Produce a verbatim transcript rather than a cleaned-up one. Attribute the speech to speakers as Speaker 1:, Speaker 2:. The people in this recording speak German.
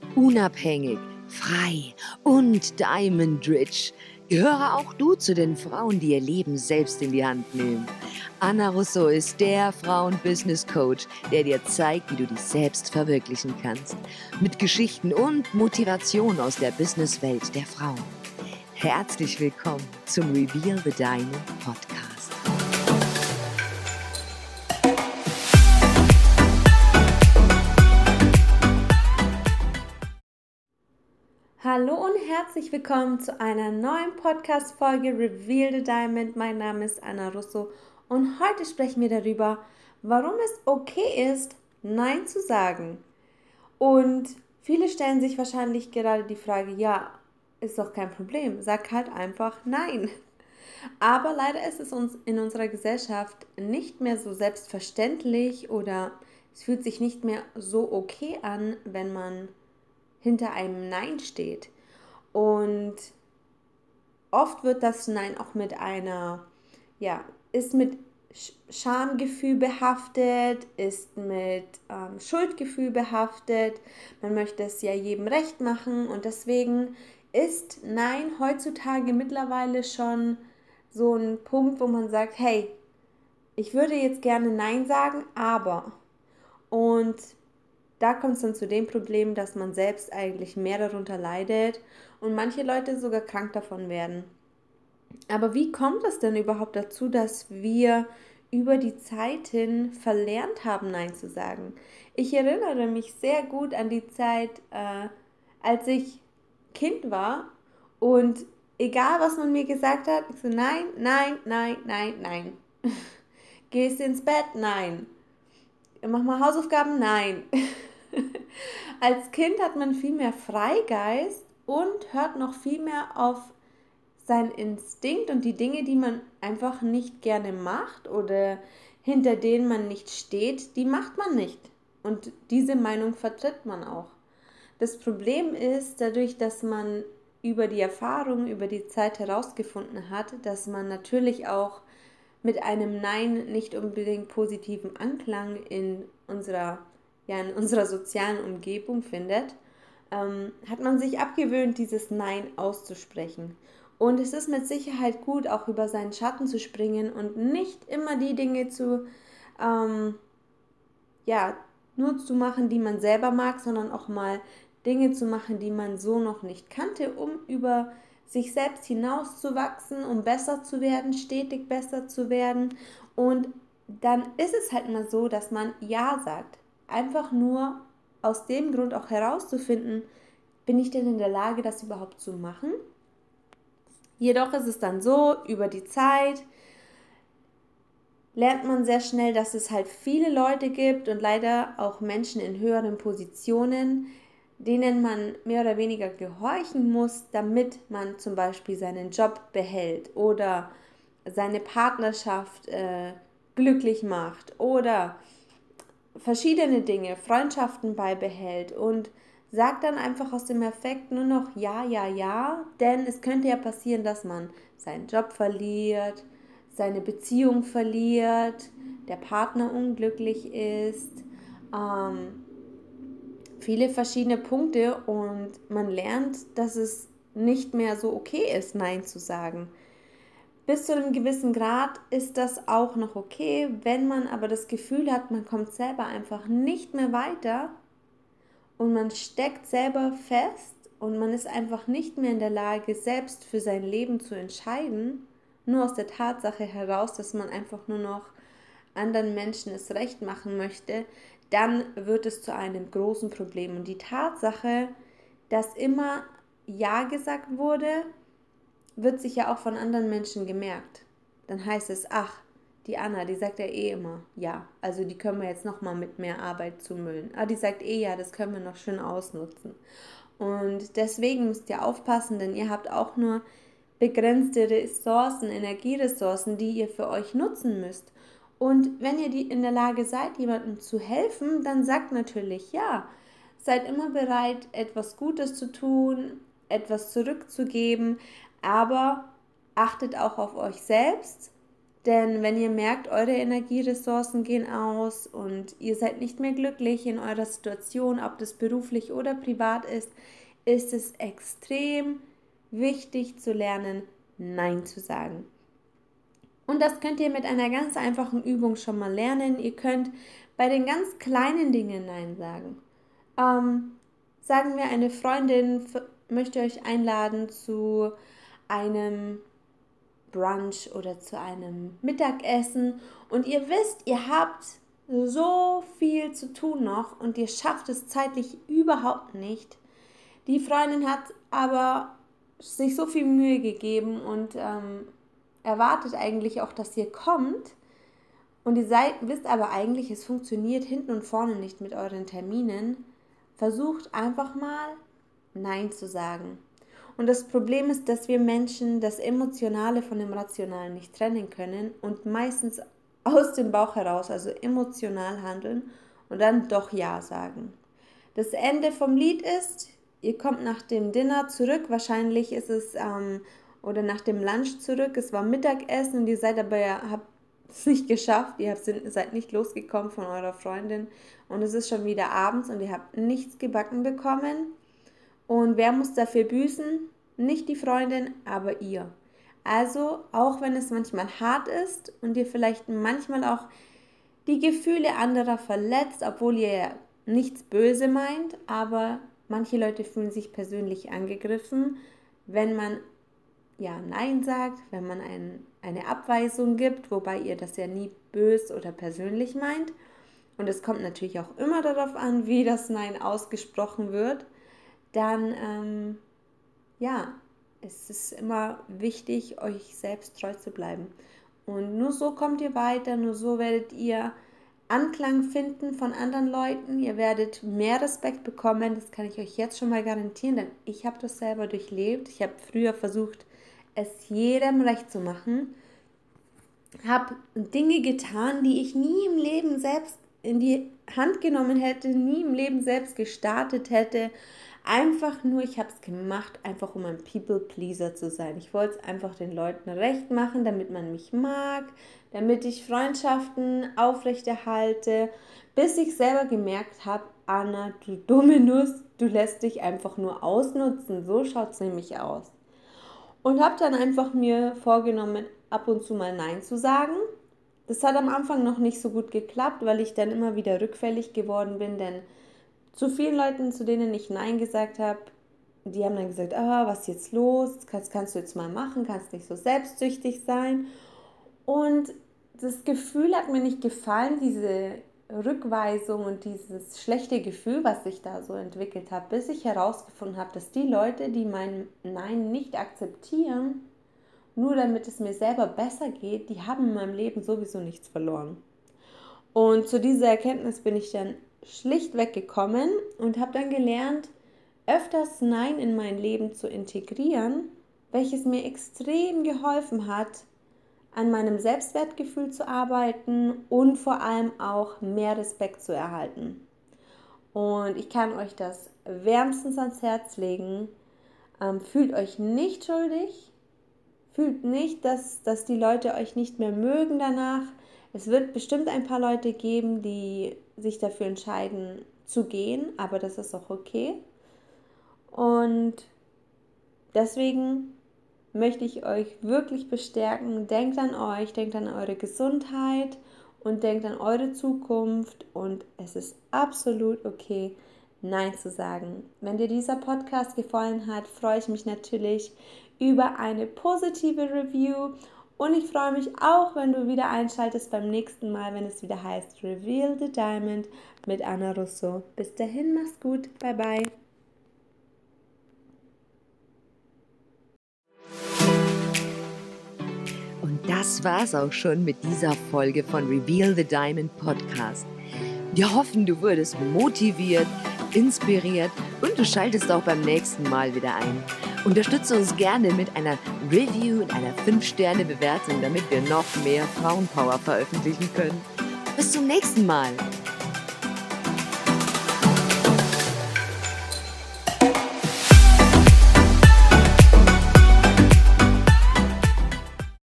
Speaker 1: Unabhängig, frei und Diamond Rich. Gehöre auch du zu den Frauen, die ihr Leben selbst in die Hand nehmen. Anna Russo ist der Frauen-Business-Coach, der dir zeigt, wie du dich selbst verwirklichen kannst. Mit Geschichten und Motivation aus der Businesswelt der Frauen. Herzlich willkommen zum Reveal the Diamond Podcast.
Speaker 2: Hallo und herzlich willkommen zu einer neuen Podcast-Folge Reveal the Diamond. Mein Name ist Anna Russo und heute sprechen wir darüber, warum es okay ist, Nein zu sagen. Und viele stellen sich wahrscheinlich gerade die Frage, ja, ist doch kein Problem, sag halt einfach Nein. Aber leider ist es uns in unserer Gesellschaft nicht mehr so selbstverständlich oder es fühlt sich nicht mehr so okay an, wenn man hinter einem Nein steht. Und oft wird das Nein auch mit einer, ja, ist mit Schamgefühl behaftet, ist mit ähm, Schuldgefühl behaftet. Man möchte es ja jedem recht machen und deswegen ist Nein heutzutage mittlerweile schon so ein Punkt, wo man sagt, hey, ich würde jetzt gerne Nein sagen, aber und da kommt es dann zu dem Problem, dass man selbst eigentlich mehr darunter leidet und manche Leute sogar krank davon werden. Aber wie kommt es denn überhaupt dazu, dass wir über die Zeit hin verlernt haben, Nein zu sagen? Ich erinnere mich sehr gut an die Zeit, äh, als ich Kind war und egal, was man mir gesagt hat, ich so nein, nein, nein, nein, nein. Gehst ins Bett? Nein. Mach mal Hausaufgaben? Nein. Als Kind hat man viel mehr Freigeist und hört noch viel mehr auf seinen Instinkt und die Dinge, die man einfach nicht gerne macht oder hinter denen man nicht steht, die macht man nicht. Und diese Meinung vertritt man auch. Das Problem ist, dadurch, dass man über die Erfahrung, über die Zeit herausgefunden hat, dass man natürlich auch mit einem Nein nicht unbedingt positiven Anklang in unserer, ja, in unserer sozialen Umgebung findet, ähm, hat man sich abgewöhnt, dieses Nein auszusprechen. Und es ist mit Sicherheit gut, auch über seinen Schatten zu springen und nicht immer die Dinge zu, ähm, ja, nur zu machen, die man selber mag, sondern auch mal Dinge zu machen, die man so noch nicht kannte, um über sich selbst hinauszuwachsen, um besser zu werden, stetig besser zu werden. Und dann ist es halt mal so, dass man Ja sagt. Einfach nur aus dem Grund auch herauszufinden, bin ich denn in der Lage, das überhaupt zu machen? Jedoch ist es dann so, über die Zeit lernt man sehr schnell, dass es halt viele Leute gibt und leider auch Menschen in höheren Positionen, denen man mehr oder weniger gehorchen muss, damit man zum Beispiel seinen Job behält oder seine Partnerschaft äh, glücklich macht oder verschiedene Dinge, Freundschaften beibehält und sagt dann einfach aus dem Affekt nur noch ja, ja, ja, denn es könnte ja passieren, dass man seinen Job verliert, seine Beziehung verliert, der Partner unglücklich ist, ähm, viele verschiedene Punkte und man lernt, dass es nicht mehr so okay ist, Nein zu sagen. Bis zu einem gewissen Grad ist das auch noch okay, wenn man aber das Gefühl hat, man kommt selber einfach nicht mehr weiter und man steckt selber fest und man ist einfach nicht mehr in der Lage, selbst für sein Leben zu entscheiden, nur aus der Tatsache heraus, dass man einfach nur noch anderen Menschen es recht machen möchte, dann wird es zu einem großen Problem. Und die Tatsache, dass immer Ja gesagt wurde, wird sich ja auch von anderen Menschen gemerkt. Dann heißt es, ach, die Anna, die sagt ja eh immer ja. Also die können wir jetzt nochmal mit mehr Arbeit zumüllen. Ah, die sagt eh ja, das können wir noch schön ausnutzen. Und deswegen müsst ihr aufpassen, denn ihr habt auch nur begrenzte Ressourcen, Energieressourcen, die ihr für euch nutzen müsst. Und wenn ihr die in der Lage seid, jemandem zu helfen, dann sagt natürlich ja. Seid immer bereit, etwas Gutes zu tun, etwas zurückzugeben, aber achtet auch auf euch selbst Denn wenn ihr merkt, eure Energieressourcen gehen aus und ihr seid nicht mehr glücklich in eurer Situation, ob das beruflich oder privat ist, ist es extrem wichtig zu lernen, Nein zu sagen. Und das könnt ihr mit einer ganz einfachen Übung schon mal lernen. Ihr könnt bei den ganz kleinen Dingen Nein sagen. Ähm, sagen wir, eine Freundin möchte euch einladen zu einem Brunch oder zu einem Mittagessen und ihr wisst, ihr habt so viel zu tun noch und ihr schafft es zeitlich überhaupt nicht. Die Freundin hat aber sich so viel Mühe gegeben und ähm, erwartet eigentlich auch, dass ihr kommt und ihr seid, wisst aber eigentlich, es funktioniert hinten und vorne nicht mit euren Terminen. Versucht einfach mal Nein zu sagen. Und das Problem ist, dass wir Menschen das Emotionale von dem Rationalen nicht trennen können und meistens aus dem Bauch heraus, also emotional handeln und dann doch Ja sagen. Das Ende vom Lied ist, ihr kommt nach dem Dinner zurück, wahrscheinlich ist es, ähm, oder nach dem Lunch zurück, es war Mittagessen und ihr seid aber, habt es nicht geschafft, ihr habt, seid nicht losgekommen von eurer Freundin und es ist schon wieder abends und ihr habt nichts gebacken bekommen. Und wer muss dafür büßen? Nicht die Freundin, aber ihr. Also, auch wenn es manchmal hart ist und ihr vielleicht manchmal auch die Gefühle anderer verletzt, obwohl ihr ja nichts böse meint, aber manche Leute fühlen sich persönlich angegriffen, wenn man ja Nein sagt, wenn man ein, eine Abweisung gibt, wobei ihr das ja nie böse oder persönlich meint. Und es kommt natürlich auch immer darauf an, wie das Nein ausgesprochen wird. Dann, ähm, ja, es ist immer wichtig, euch selbst treu zu bleiben. Und nur so kommt ihr weiter, nur so werdet ihr Anklang finden von anderen Leuten. Ihr werdet mehr Respekt bekommen, das kann ich euch jetzt schon mal garantieren, denn ich habe das selber durchlebt. Ich habe früher versucht, es jedem recht zu machen, habe Dinge getan, die ich nie im Leben selbst in die Hand genommen hätte, nie im Leben selbst gestartet hätte. Einfach nur, ich habe es gemacht, einfach um ein People-Pleaser zu sein. Ich wollte es einfach den Leuten recht machen, damit man mich mag, damit ich Freundschaften aufrechterhalte, bis ich selber gemerkt habe, Anna, du dumme Nuss, du lässt dich einfach nur ausnutzen. So schaut es nämlich aus. Und habe dann einfach mir vorgenommen, ab und zu mal Nein zu sagen. Das hat am Anfang noch nicht so gut geklappt, weil ich dann immer wieder rückfällig geworden bin, denn zu vielen Leuten, zu denen ich Nein gesagt habe, die haben dann gesagt, ah, was ist jetzt los, das kannst du jetzt mal machen, kannst nicht so selbstsüchtig sein. Und das Gefühl hat mir nicht gefallen, diese Rückweisung und dieses schlechte Gefühl, was sich da so entwickelt hat, bis ich herausgefunden habe, dass die Leute, die mein Nein nicht akzeptieren, nur damit es mir selber besser geht, die haben in meinem Leben sowieso nichts verloren. Und zu dieser Erkenntnis bin ich dann schlichtweg gekommen und habe dann gelernt, öfters Nein in mein Leben zu integrieren, welches mir extrem geholfen hat, an meinem Selbstwertgefühl zu arbeiten und vor allem auch mehr Respekt zu erhalten. Und ich kann euch das wärmstens ans Herz legen. Ähm, fühlt euch nicht schuldig, fühlt nicht, dass, dass die Leute euch nicht mehr mögen danach. Es wird bestimmt ein paar Leute geben, die sich dafür entscheiden zu gehen, aber das ist auch okay. Und deswegen möchte ich euch wirklich bestärken, denkt an euch, denkt an eure Gesundheit und denkt an eure Zukunft und es ist absolut okay, Nein zu sagen. Wenn dir dieser Podcast gefallen hat, freue ich mich natürlich über eine positive Review und ich freue mich auch, wenn du wieder einschaltest beim nächsten Mal, wenn es wieder heißt Reveal the Diamond mit Anna Russo. Bis dahin, mach's gut, bye bye.
Speaker 1: Das war's auch schon mit dieser Folge von Reveal the Diamond Podcast. Wir hoffen, du wurdest motiviert, inspiriert und du schaltest auch beim nächsten Mal wieder ein. Unterstütze uns gerne mit einer Review und einer fünf Sterne Bewertung, damit wir noch mehr Frauenpower veröffentlichen können. Bis zum nächsten Mal.